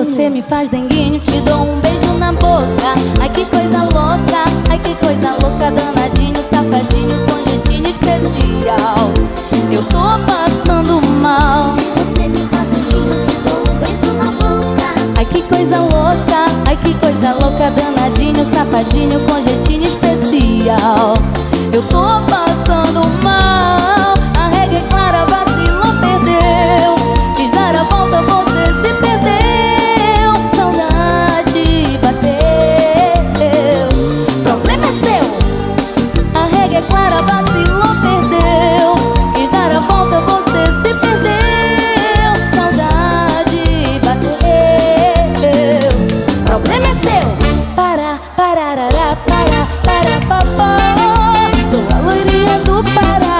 você me faz denguinho, te dou um beijo na boca. Ai que coisa louca, ai que coisa louca. Danadinho, safadinho, com jeitinho especial. Eu tô passando mal. Se você me faz denguinho, te dou um beijo na boca. Ai que coisa louca, ai que coisa louca. Danadinho, safadinho, com jeitinho especial. Eu tô passando mal. A regra é clara, vacilou, perdeu. Quis dar a volta, você se perdeu. Saudade bateu. Problema é seu. A regra é clara, vacilou, perdeu. Quis dar a volta, você se perdeu. Saudade bateu. Problema é seu. Para, parará, para, papá. Sou a loirinha do Pará.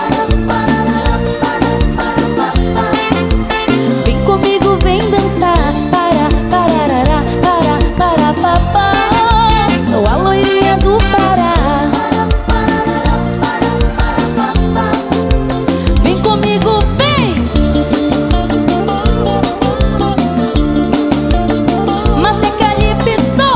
Vem comigo, vem dançar. Para, parará, para, papá. Sou a loirinha do Pará. Vem comigo, vem. Márcia Calypso.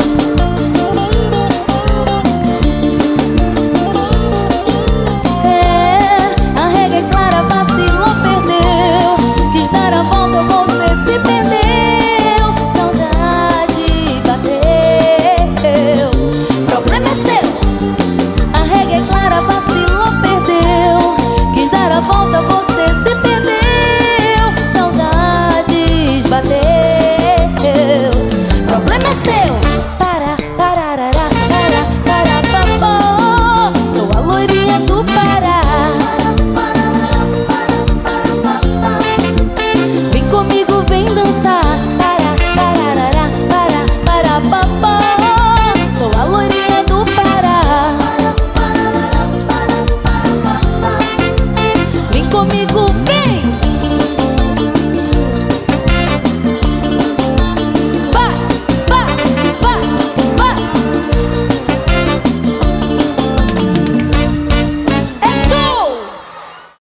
A regra é clara, vacilou, perdeu. Quis dar a volta, você se perdeu. Saudade bateu. Problema é seu. A regra é clara, vacilou, perdeu. Quis dar a volta, você se perdeu. Saudades bateu. Problema é seu. Para, parará, para, papá. Sou a loirinha do Pará. Vem comigo, vem dançar. Para, parará, para, papá. Sou a loirinha do Pará. Vem comigo, vem.